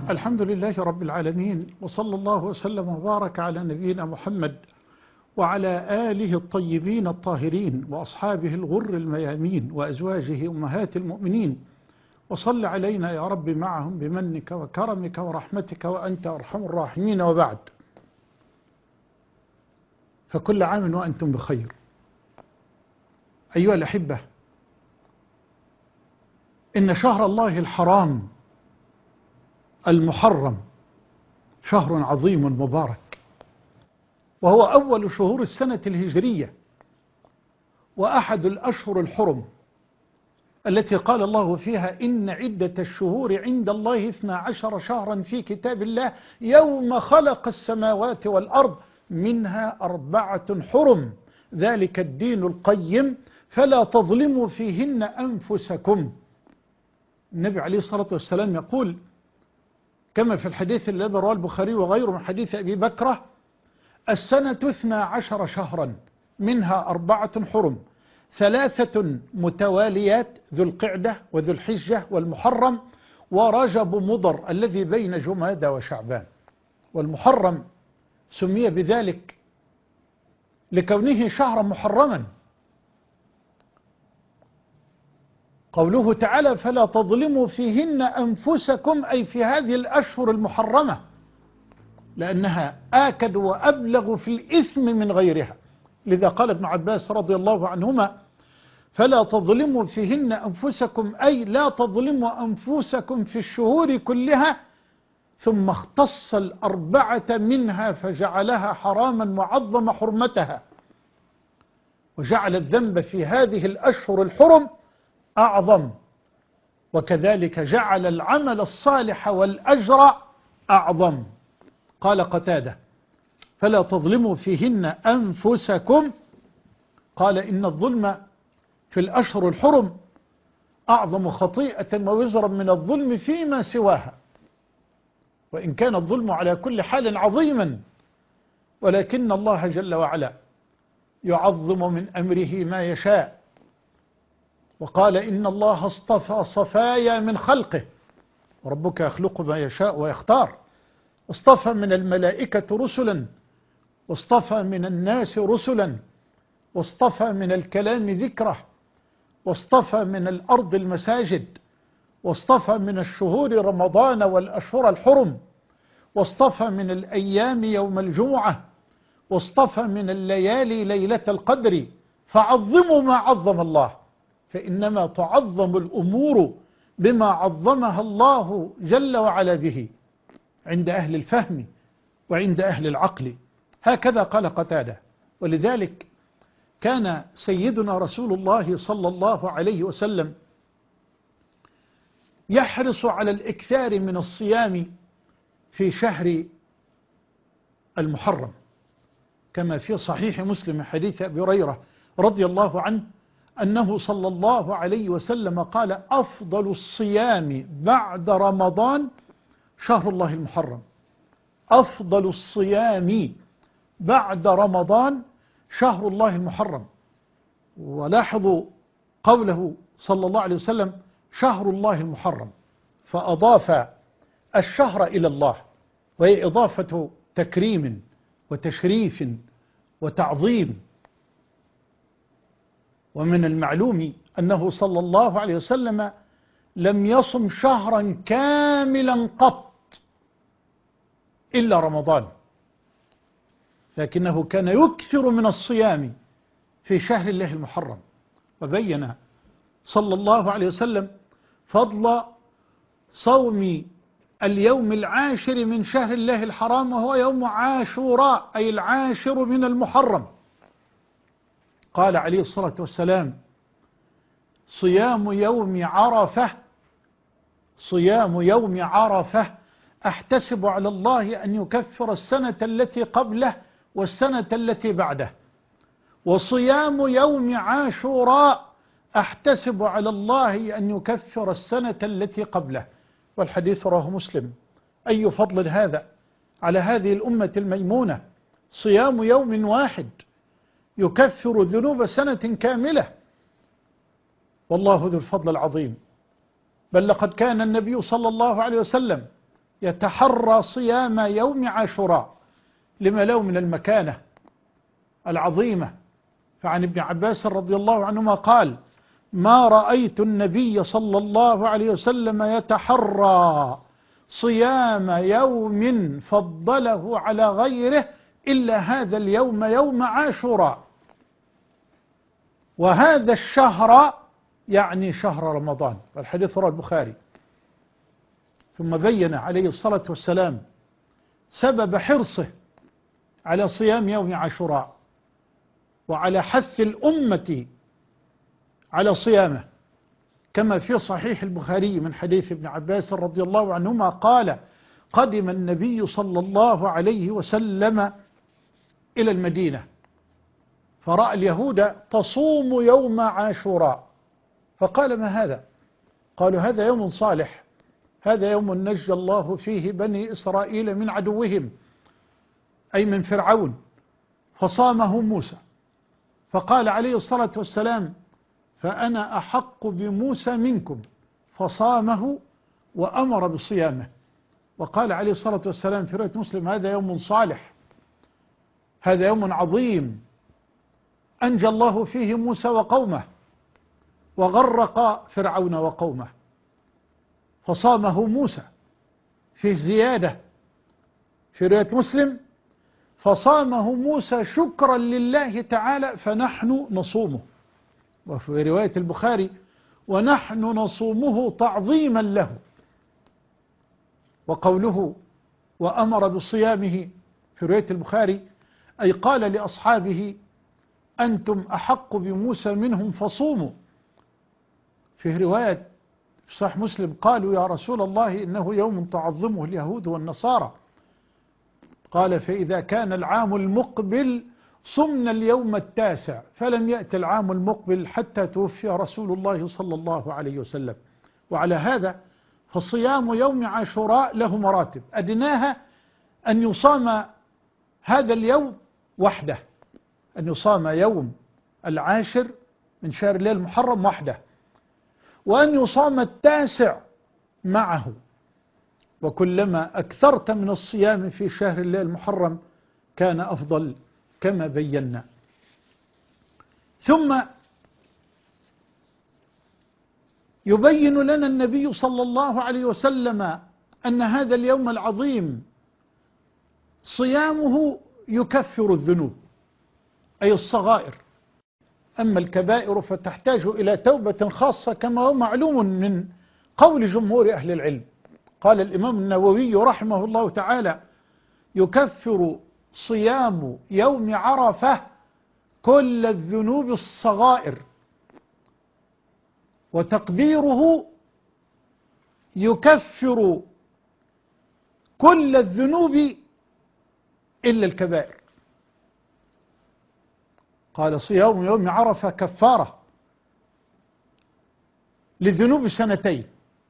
الحمد لله رب العالمين، وصلى الله وسلم وبارك على نبينا محمد وعلى آله الطيبين الطاهرين وأصحابه الغر الميامين وأزواجه أمهات المؤمنين، وصل علينا يا رب معهم بمنك وكرمك ورحمتك وأنت أرحم الراحمين. وبعد، فكل عام وأنتم بخير. أيها الأحبة، إن شهر الله الحرام المحرم شهر عظيم مبارك، وهو أول شهور السنة الهجرية، وأحد الأشهر الحرم التي قال الله فيها: إن عدة الشهور عند الله 12 شهرا في كتاب الله يوم خلق السماوات والأرض منها 4 حرم ذلك الدين القيم فلا تظلموا فيهن أنفسكم. النبي عليه الصلاة والسلام يقول كما في الحديث الذي رواه البخاري وغيره من حديث أبي بكرة: السنة 12 شهرا منها 4 حرم، 3 متواليات، ذو القعدة وذو الحجة والمحرم ورجب مضر الذي بين جمادى وشعبان. والمحرم سمي بذلك لكونه شهرا محرما. قوله تعالى: فلا تظلموا فيهن أنفسكم، أي في هذه الأشهر المحرمة، لأنها آكد وأبلغ في الإثم من غيرها. لذا قال ابن عباس رضي الله عنهما: فلا تظلموا فيهن أنفسكم، أي لا تظلموا أنفسكم في الشهور كلها، ثم اختص 4 منها فجعلها حراما وعظم حرمتها، وجعل الذنب في هذه الأشهر الحرم أعظم، وكذلك جعل العمل الصالح والأجر أعظم. قال قتادة: فلا تظلموا فيهن أنفسكم. قال: إن الظلم في الأشهر الحرم أعظم خطيئة ووزرا من الظلم فيما سواها، وإن كان الظلم على كل حال عظيما، ولكن الله جل وعلا يعظم من أمره ما يشاء. وقال: إن الله اصطفى صفايا من خلقه، وربك يخلق ما يشاء ويختار. اصطفى من الملائكة رسلا، واصطفى من الناس رسلا، واصطفى من الكلام ذكره، واصطفى من الأرض المساجد، واصطفى من الشهور رمضان والأشهر الحرم، واصطفى من الأيام يوم الجمعة، واصطفى من الليالي ليلة القدر. فعظموا ما عظم الله، فإنما تعظم الأمور بما عظمها الله جل وعلا به عند أهل الفهم وعند أهل العقل. هكذا قال قتادة. ولذلك كان سيدنا رسول الله صلى الله عليه وسلم يحرص على الإكثار من الصيام في شهر المحرم، كما في صحيح مسلم حديث أبي هريرة رضي الله عنه أنه صلى الله عليه وسلم قال: أفضل الصيام بعد رمضان شهر الله المحرم. أفضل الصيام بعد رمضان شهر الله المحرم. ولاحظوا قوله صلى الله عليه وسلم: شهر الله المحرم، فأضاف الشهر إلى الله، وهي إضافة تكريم وتشريف وتعظيم. ومن المعلوم أنه صلى الله عليه وسلم لم يصم شهرا كاملا قط إلا رمضان، لكنه كان يكثر من الصيام في شهر الله المحرم. وبين صلى الله عليه وسلم فضل صوم اليوم العاشر من شهر الله الحرام، وهو يوم عاشوراء، أي العاشر من المحرم. قال عليه الصلاة والسلام: صيام يوم عرفة، صيام يوم عرفة أحتسب على الله أن يكفر السنة التي قبله والسنة التي بعده، وصيام يوم عاشوراء أحتسب على الله أن يكفر السنة التي قبله. والحديث رواه مسلم. أي فضل هذا على هذه الأمة الميمونة، صيام يوم واحد يكفر ذنوب سنة كاملة. والله ذو الفضل العظيم. بل لقد كان النبي صلى الله عليه وسلم يتحرى صيام يوم عاشوراء لما له من المكانة العظيمة. فعن ابن عباس رضي الله عنهما قال: ما رأيت النبي صلى الله عليه وسلم يتحرى صيام يوم فضله على غيره إلا هذا اليوم يوم عاشوراء. وهذا الشهر يعني شهر رمضان، والحديث رواه البخاري. ثم بين عليه الصلاة والسلام سبب حرصه على صيام يوم عاشوراء وعلى حث الأمة على صيامه، كما في صحيح البخاري من حديث ابن عباس رضي الله عنهما قال: قدم النبي صلى الله عليه وسلم إلى المدينة فرأى اليهود تصوم يوم عاشوراء، فقال: ما هذا؟ قالوا: هذا يوم صالح، هذا يوم نجى الله فيه بني إسرائيل من عدوهم، أي من فرعون، فصامه موسى. فقال عليه الصلاة والسلام: فأنا أحق بموسى منكم، فصامه وأمر بصيامه. وقال عليه الصلاة والسلام في رواية مسلم: هذا يوم صالح، هذا يوم عظيم أنجى الله فيه موسى وقومه وغرق فرعون وقومه، فصامه موسى. فيه زيادة في رواية مسلم: فصامه موسى شكرا لله تعالى فنحن نصومه. وفي رواية البخاري: ونحن نصومه تعظيما له. وقوله وأمر بصيامه في رواية البخاري أي قال لأصحابه: أنتم أحق بموسى منهم فصوموا. في رواية صحيح مسلم قالوا: يا رسول الله إنه يوم تعظمه اليهود والنصارى. قال: فإذا كان العام المقبل صمنا اليوم التاسع، فلم يأتي العام المقبل حتى توفي رسول الله صلى الله عليه وسلم. وعلى هذا فصيام يوم عاشوراء له مراتب، أدناها أن يصام هذا اليوم وحده، أن يصام يوم العاشر من شهر الليل المحرم وحده، وأن يصام التاسع معه. وكلما أكثرت من الصيام في شهر الليل المحرم كان أفضل كما بينا. ثم يبين لنا النبي صلى الله عليه وسلم أن هذا اليوم العظيم صيامه يكفر الذنوب، أي الصغائر. أما الكبائر فتحتاج إلى توبة خاصة كما هو معلوم من قول جمهور أهل العلم. قال الإمام النووي رحمه الله تعالى: يكفر صيام يوم عرفة كل الذنوب الصغائر. وتقديره يكفر كل الذنوب إلا الكبائر. قال: صيام يوم عرفة كفارة للذنوب سنتين،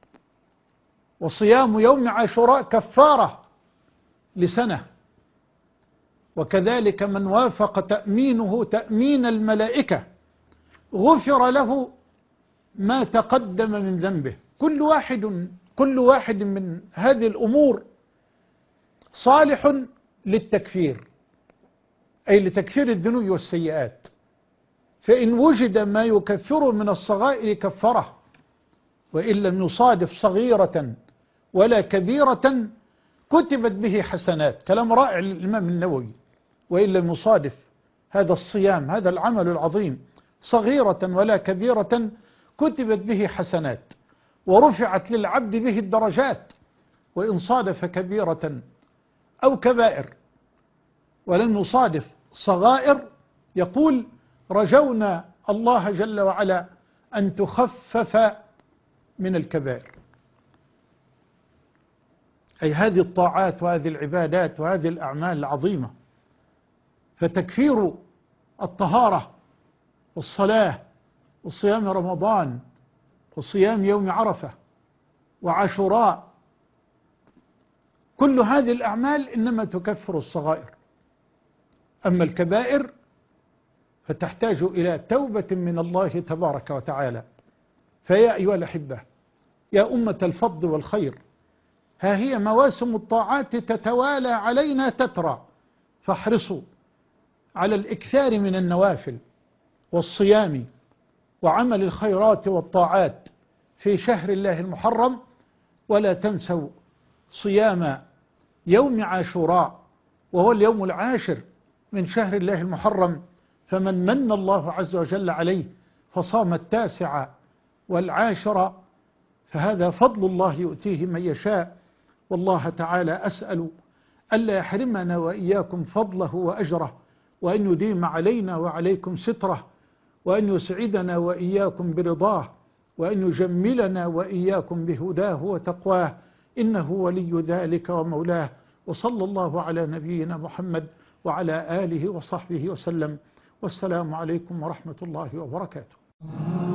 وصيام يوم عاشوراء كفارة لسنة. وكذلك من وافق تأمينه تأمين الملائكة غفر له ما تقدم من ذنبه. كل واحد من هذه الأمور صالح للتكفير، أي لتكفير الذنوب والسيئات. فإن وجد ما يكفر من الصغائر كفره، وإن لم يصادف صغيرة ولا كبيرة كتبت به حسنات. كلام رائع للإمام النووي. وإن لم يصادف هذا الصيام، هذا العمل العظيم، صغيرة ولا كبيرة كتبت به حسنات ورفعت للعبد به الدرجات. وإن صادف كبيرة أو كبائر ولم يصادف صغائر يقول: رجونا الله جل وعلا أن تخفف من الكبائر، أي هذه الطاعات وهذه العبادات وهذه الأعمال العظيمة. فتكفير الطهارة والصلاة وصيام رمضان وصيام يوم عرفة وعاشوراء، كل هذه الأعمال إنما تكفر الصغائر. أما الكبائر فتحتاج إلى توبة من الله تبارك وتعالى. فيا أيها الأحبة، يا أمة الفضل والخير، ها هي مواسم الطاعات تتوالى علينا تترى، فاحرصوا على الإكثار من النوافل والصيام وعمل الخيرات والطاعات في شهر الله المحرم، ولا تنسوا صيام يوم عاشوراء وهو اليوم العاشر من شهر الله المحرم، فمن من الله عز وجل عليه فصام 9 و10 فهذا فضل الله يؤتيه من يشاء. والله تعالى أسأل ألا يحرمنا وإياكم فضله وأجره، وأن يديم علينا وعليكم ستره، وأن يسعدنا وإياكم برضاه، وأن يجملنا وإياكم بهداه وتقواه، إنه ولي ذلك ومولاه. وصلى الله على نبينا محمد وعلى آله وصحبه وسلم، والسلام عليكم ورحمة الله وبركاته.